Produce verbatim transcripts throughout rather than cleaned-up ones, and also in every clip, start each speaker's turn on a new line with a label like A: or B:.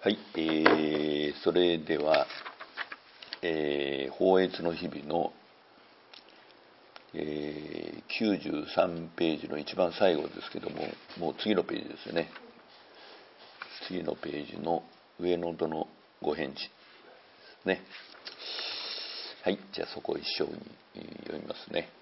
A: はい、えー、それでは、えー、法越の日々の、えー、きゅうじゅうさんページの一番最後ですけども、もう次のページですよね。次のページの上の度のご返事ですね。はい、じゃあそこを一緒に読みますね。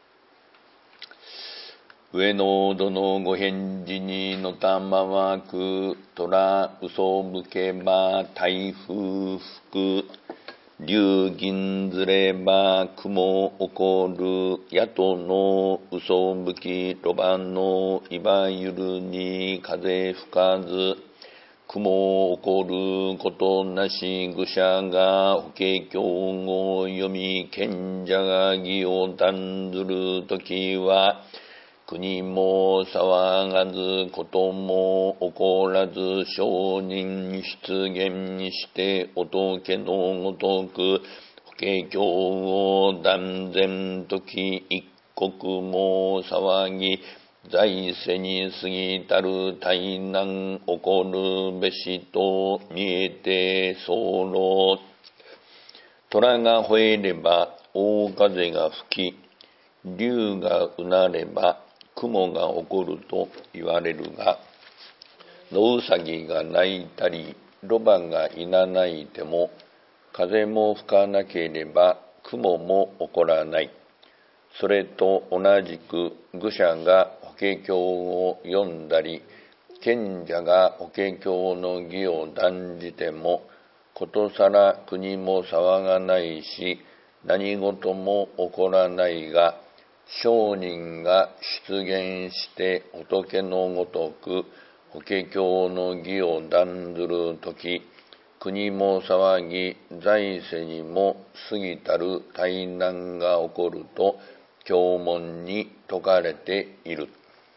A: 上の度のご返事にのたまわく、虎嘘向けば台風吹く、竜銀ずれば雲起こる、野党の嘘吹き路盤のいわゆるに風吹かず、雲起こることなし愚者が法華経を読み、賢者が義を断ずるときは、国も騒がずことも起こらず、聖人出現して仏のごとく法華経を断然とき、一国も騒ぎ、在世に過ぎたる大難起こるべしと見えて候。虎が吠えれば大風が吹き、竜がうなれば雲が起こると言われるが、野うさぎが鳴いたりロバがいなないても、風も吹かなければ雲も起こらない。それと同じく愚者が法華経を読んだり、賢者が法華経の義を断じても、ことさら国も騒がないし、何事も起こらないが、聖人が出現して仏のごとく法華経の義を断ずるとき、国も騒ぎ、在世にも過ぎたる大難が起こると経文に説かれている。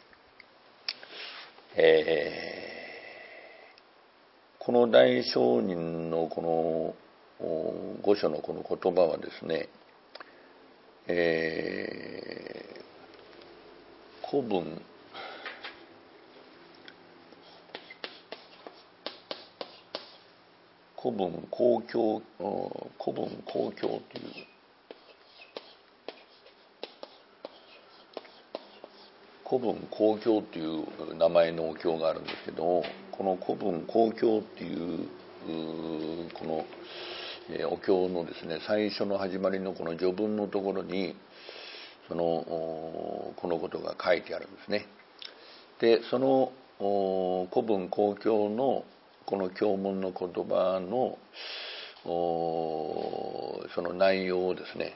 A: えー、この大聖人のこの御所のこの言葉はですね、えー、古文古文公共古文公共という古文公共という名前のお経があるんですけど、この古文公共っていうこのお経のですね、最初の始まりのこの序文のところにそのこのことが書いてあるんですね。で、その古文公共のこの経文の言葉のその内容をですね、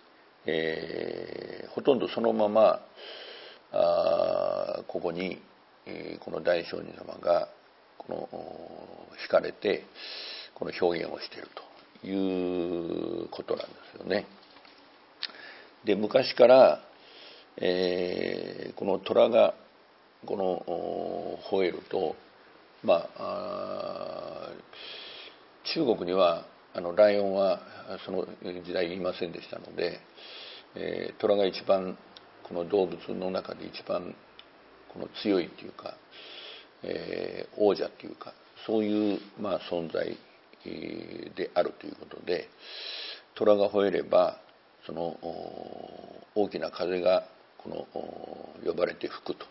A: えー、ほとんどそのままあここに、えー、この大聖人様がこの惹かれてこの表現をしているということなんですよね。で、昔から、えー、この虎がこの吠えると、まあ、あ中国にはあのライオンはその時代いませんでしたので、えー、虎が一番この動物の中で一番この強いというか、えー、王者というか、そういう、まあ、存在であるということで、虎が吠えればその大きな風がこの呼ばれて吹くと。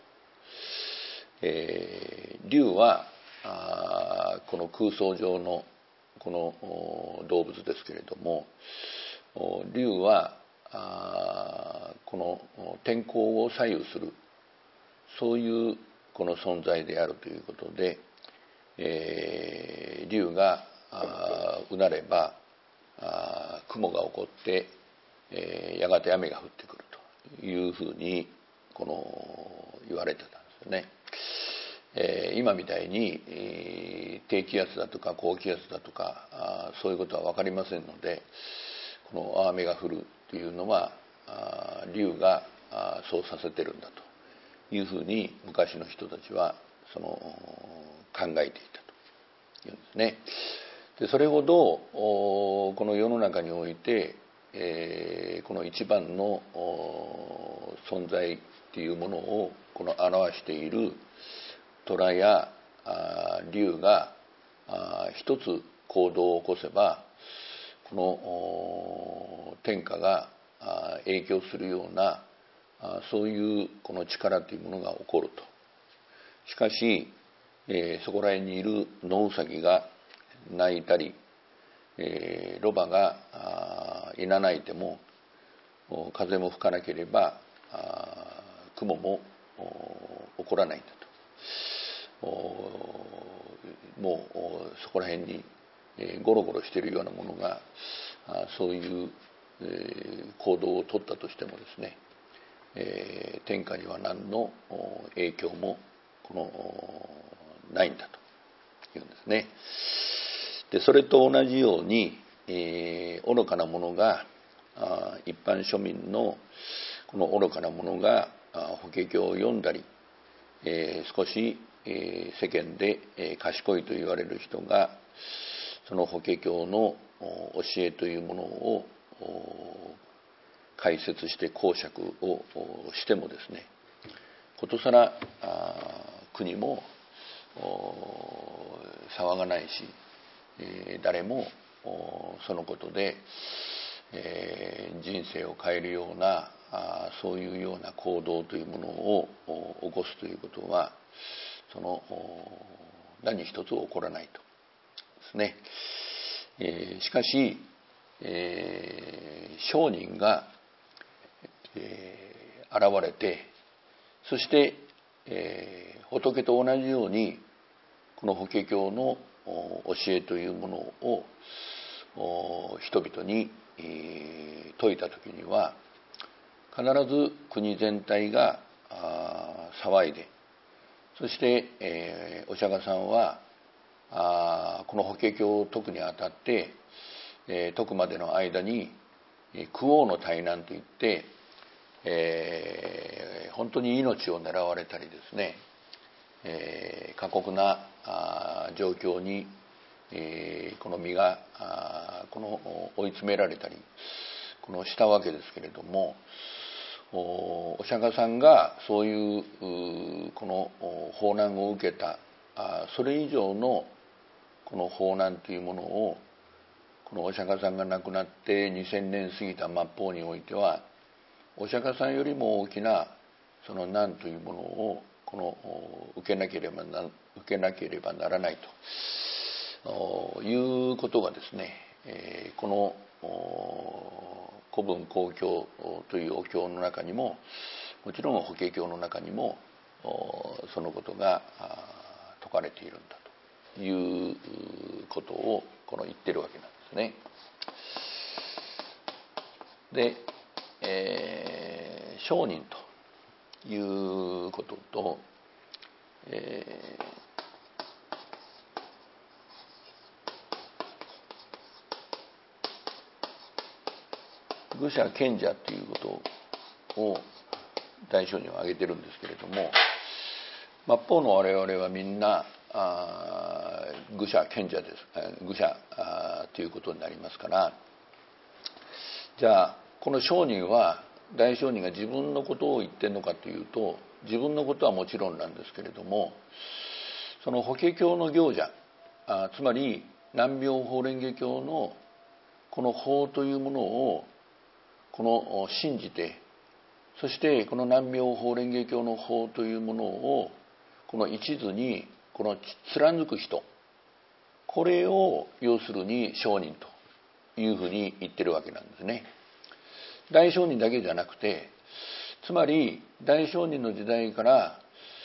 A: えー、竜はあこの空想上のこの動物ですけれども、竜はあこの天候を左右する、そういうこの存在であるということで、えー、竜がうなればあ雲が起こって、えー、やがて雨が降ってくるというふうにこの言われてたんですよね。えー、今みたいに、えー、低気圧だとか高気圧だとかあそういうことは分かりませんので、この雨が降るというのはあ竜があそうさせてるんだというふうに昔の人たちはその考えていたというんですね。で、それほどこの世の中において、えー、この一番の存在っていうものをこの表している虎や竜があ一つ行動を起こせばこの天下が影響するようなそういうこの力というものが起こると。しかし、えー、そこら辺にいる野ウサギが鳴いたり、えー、ロバがいなないても風も吹かなければ雲も起こらないんだと。もうそこら辺にゴロゴロしているようなものがそういう行動をとったとしてもですね、天下には何の影響もこのないんだというんですね。でそれと同じように、えー、愚かな者が一般庶民のこの愚かな者が法華経を読んだり、えー、少し、えー、世間で、えー、賢いと言われる人がその法華経の教えというものを解説して講釈をしてもですね、ことさら国も騒がないし、誰もそのことで人生を変えるようなそういうような行動というものを起こすということはその何一つ起こらないとですね。しかし聖人が現れて、そして仏と同じようにこの法華経の教えというものを人々に説いたときには必ず国全体が騒いで、そしてお釈迦さんはこの法華経を説くにあたって説くまでの間に苦厄の大難といって、えー、本当に命を狙われたりですね、えー、過酷な状況に、えー、この身がこの追い詰められたりこのしたわけですけれども、お釈迦さんがそういうこの法難を受けたそれ以上のこの法難というものをこのお釈迦さんが亡くなってにせんねん過ぎた末法においてはお釈迦さんよりも大きなその難というものをこの受けなければな受けなければならないということがですね、この古文考経というお経の中にももちろん法華経の中にもそのことが説かれているんだということをこの言ってるわけなんですね。で、えー、聖人ということと、えー、愚者賢者ということを大聖人は挙げてるんですけれども、末法の我々はみんな愚者賢者です愚者ということになりますから、じゃあこの聖人は大聖人が自分のことを言ってるのかというと、自分のことはもちろんなんですけれども、その法華経の行者、あつまり南妙法蓮華経のこの法というものをこの信じて、そしてこの南妙法蓮華経の法というものをこの一途にこの貫く人、これを要するに聖人というふうに言ってるわけなんですね。大聖人だけじゃなくて、つまり大聖人の時代から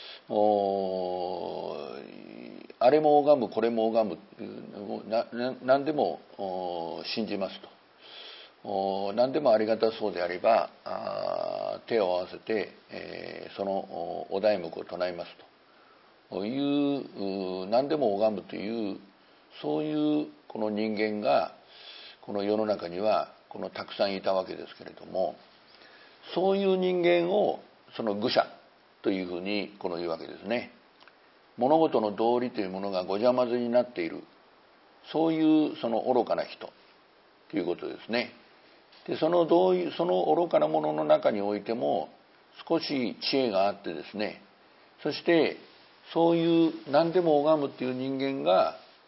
A: あれも拝むこれも拝むなな何でも信じますと、何でもありがたそうであれば手を合わせて、えー、そのお題目を唱えますという何でも拝むというそういうこの人間がこの世の中にはこのたくさんいたわけですけれども、そういう人間をその愚者というふうにこの言うわけですね。物事の道理というものがごちゃ混ぜになっている、そういうその愚かな人ということですね。でそのどういうその愚かなものの中においても少し知恵があってですね、そしてそういう何でも拝むっていう人間が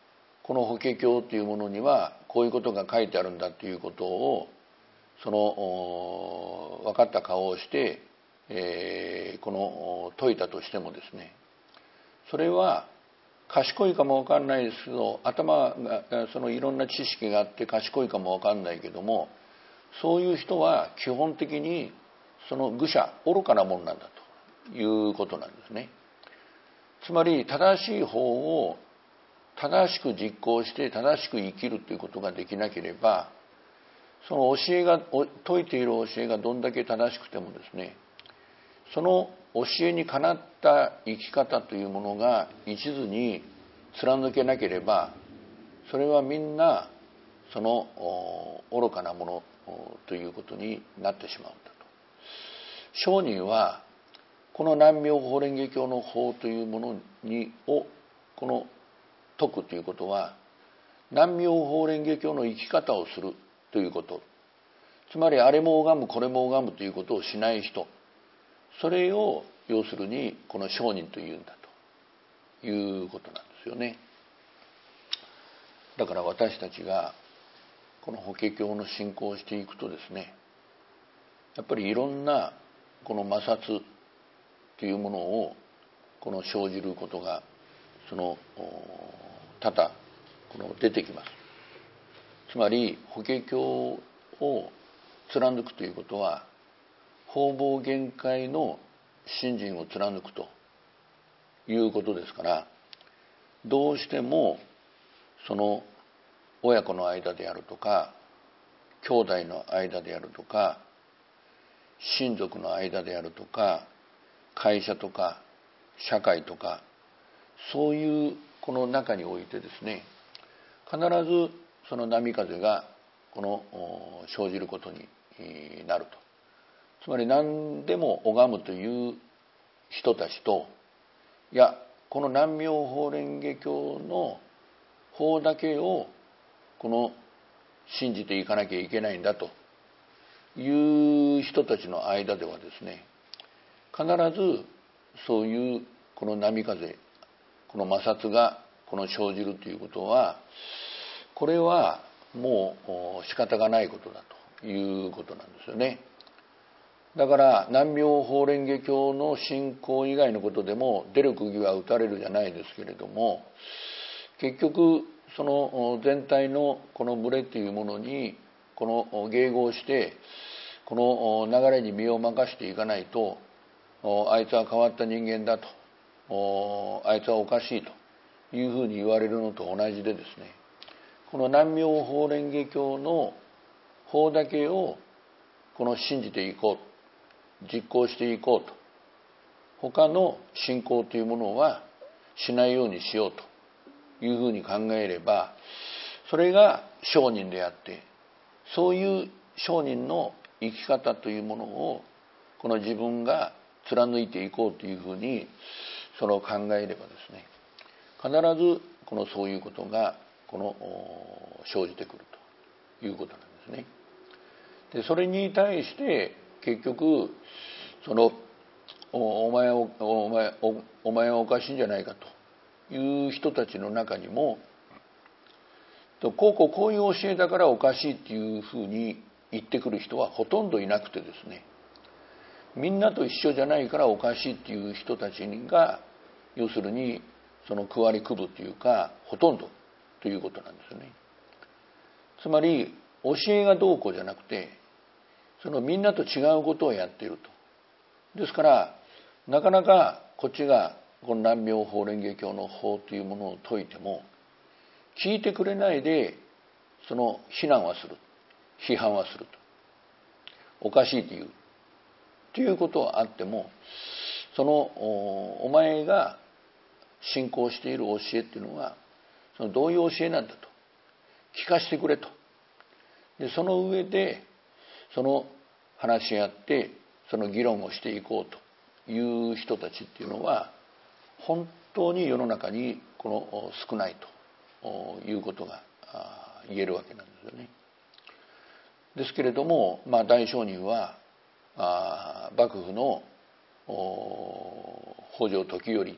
A: この法華経というものにはこういうことが書いてあるんだということをその分かった顔をして、えー、この説いたとしてもですね、それは賢いかも分かんないですけど、頭がそのいろんな知識があって賢いかも分かんないけども、そういう人は基本的にその愚者、愚かなもんなんだということなんですね。つまり正しい法を正しく実行して正しく生きるということができなければ、その教えが説いている教えがどんだけ正しくてもですね、その教えにかなった生き方というものが一途に貫けなければ、それはみんなその愚かなものということになってしまうんだと。聖人はこの南妙法蓮華経の法というものにをこの説くということは、南妙法蓮華経の生き方をするということ、つまりあれも拝むこれも拝むということをしない人、それを要するにこの聖人というんだということなんですよね。だから私たちがこの法華経の信仰をしていくとですね、やっぱりいろんなこの摩擦というものをこの生じることがその多々この出てきます。つまり法華経を貫くということは、方々限界の信心を貫くということですから、どうしてもその親子の間であるとか、兄弟の間であるとか、親族の間であるとか、会社とか社会とか、そういうこの中においてですね、必ずその波風がこの生じることになると。つまり何でも拝むという人たちと、いやこの南妙法蓮華経の法だけをこの信じていかなきゃいけないんだという人たちの間ではですね、必ずそういうこの波風、この摩擦がこの生じるということは、これはもう仕方がないことだということなんですよね。だから南妙法蓮華経の信仰以外のことでも出る釘は打たれるじゃないですけれども、結局その全体のこの群れというものにこの迎合してこの流れに身を任していかないと、あいつは変わった人間だと、あいつはおかしいというふうに言われるのと同じでですね、この南妙法蓮華経の法だけをこの信じていこう、実行していこうと、他の信仰というものはしないようにしようというふうに考えれば、それが聖人であって、そういう聖人の生き方というものをこの自分が貫いていこうというふうにそれを考えればですね、必ずこのそういうことがこの生じてくるということなんですね。でそれに対して結局そのお前おお前おお前はおかしいんじゃないかという人たちの中にも、こうこうこういう教えだからおかしいっていうふうに言ってくる人はほとんどいなくてですね、みんなと一緒じゃないからおかしいっていう人たちが要するにその区割り区分というかほとんどということなんですよね。つまり教えがどうこうじゃなくて、そのみんなと違うことをやっていると。ですからなかなかこっちがこの南妙法蓮華経の法というものを説いても聞いてくれないで、その非難はする、批判はすると、おかしいというということはあっても、その お, お前が信仰している教えっていうのはそのどういう教えなんだと聞かせてくれと。でその上でその話し合ってその議論をしていこうという人たちっていうのは本当に世の中にこの少ないということが言えるわけなんですよね。ですけれども、まあ、大聖人はあ幕府の北条時頼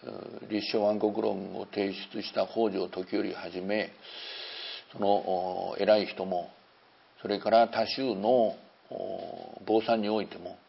A: 立正暗黒論を提出した北条時頼はじめ、その偉い人も、それから多宗の坊さんにおいても、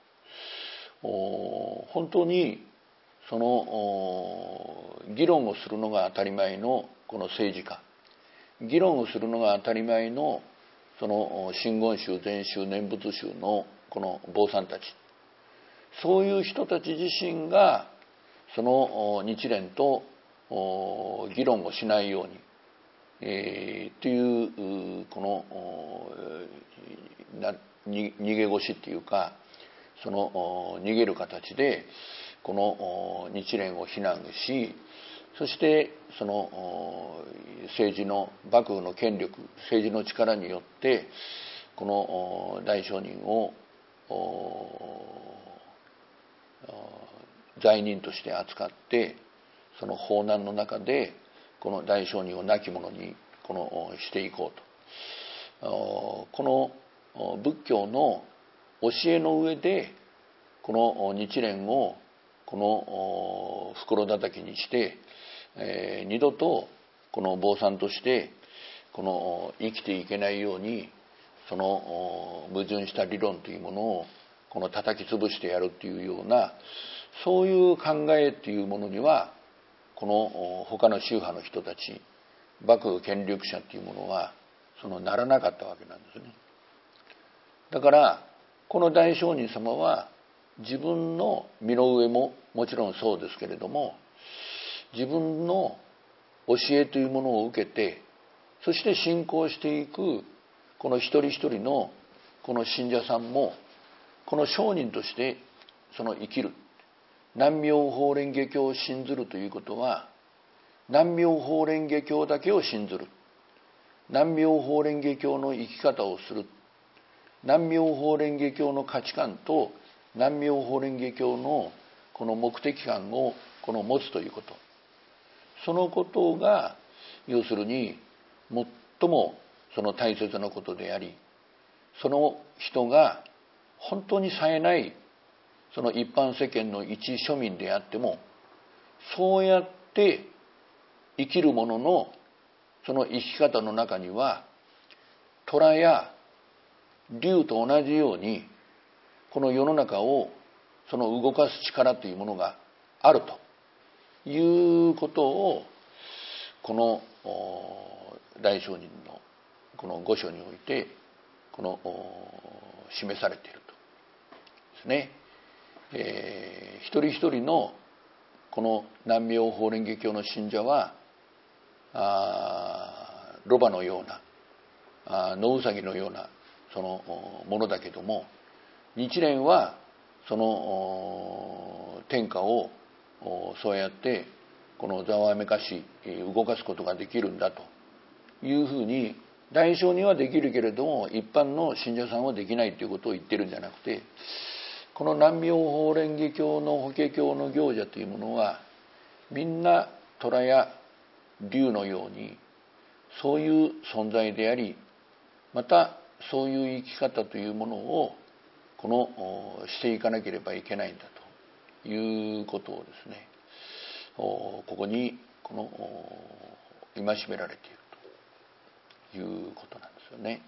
A: 本当にその議論をするのが当たり前のこの政治家、議論をするのが当たり前のその真言宗、禅宗、念仏宗のこの坊さんたち、そういう人たち自身がその日蓮と議論をしないように、えー、というこのな逃げ腰っていうか、その逃げる形でこの日蓮を非難し、そしてその政治の幕府の権力、政治の力によってこの大聖人を罪人として扱って、その法難の中でこの大聖人を亡き者にこのしていこうと、この仏教の教えの上でこの日蓮をこの袋叩きにして、えー、二度とこの坊さんとしてこの生きていけないように、その矛盾した理論というものをこの叩き潰してやるっていうような、そういう考えっていうものにはこの他の宗派の人たち、幕府権力者っていうものはそのならなかったわけなんですね。だからこの大聖人様は自分の身の上ももちろんそうですけれども、自分の教えというものを受けて、そして信仰していくこの一人一人のこの信者さんも、この聖人としてその生きる、南妙法蓮華経を信ずるということは、南妙法蓮華経だけを信ずる、南妙法蓮華経の生き方をする、南妙法蓮華経の価値観と南妙法蓮華経のこの目的感をこの持つということ、そのことが要するに最もその大切なことであり、その人が本当に冴えないその一般世間の一庶民であっても、そうやって生きる者のその生き方の中には、虎や竜と同じようにこの世の中をその動かす力というものがあるということを、この大聖人のこの御書においてこの示されているとですね。えー、一人一人のこの南妙法蓮華経の信者は、あロバのような、あ野ウサギのようなそのものだけども、日蓮はその天下をそうやってこのざわめかし動かすことができるんだというふうに、大聖にはできるけれども一般の信者さんはできないということを言ってるんじゃなくて、この南妙法蓮華経の法華経の行者というものは、みんな虎や竜のようにそういう存在であり、またそういう生き方というものをこのしていかなければいけないんだということをですね、ここにこの戒められているということなんですよね。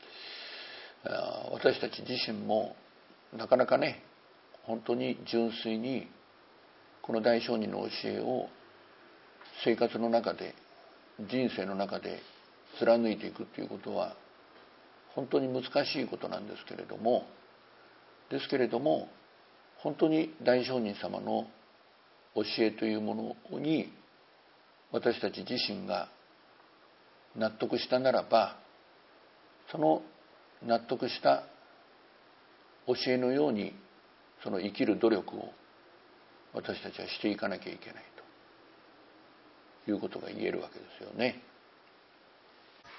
A: 私たち自身もなかなかね、本当に純粋にこの大聖人の教えを生活の中で、人生の中で貫いていくということは本当に難しいことなんですけれども、ですけれども本当に大聖人様の教えというものに私たち自身が納得したならば、その納得した教えのようにその生きる努力を私たちはしていかなきゃいけないということが言えるわけですよね。